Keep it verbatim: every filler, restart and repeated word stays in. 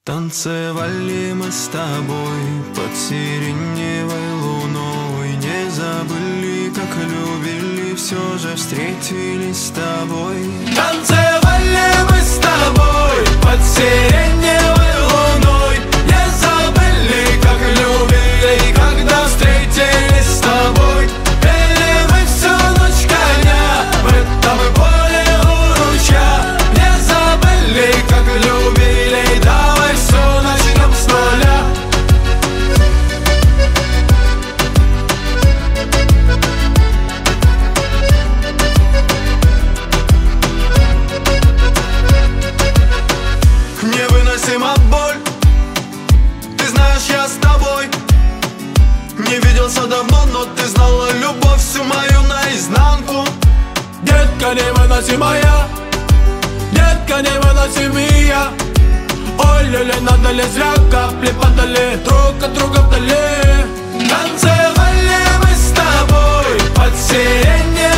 Танцевали мы с тобой под сиреневой луной, не забыли, как любили, все же встретились с тобой. Танцевали мы с тобой под сиреневой луной, не забыли, как любили, когда встретились с тобой. Пели мы всю ночь коня в этом поле у ручья, не забыли, как любили, давай все начнем с нуля. Невыносима боль, ты знаешь, я с тобой. Не виделся давно, но ты знала любовь всю мою наизнанку. Детка невыносимая, детка невыносимая. Ой, люля, надо ли зря капли падали друг от друга вдали. Танцевали мы с тобой под сиренью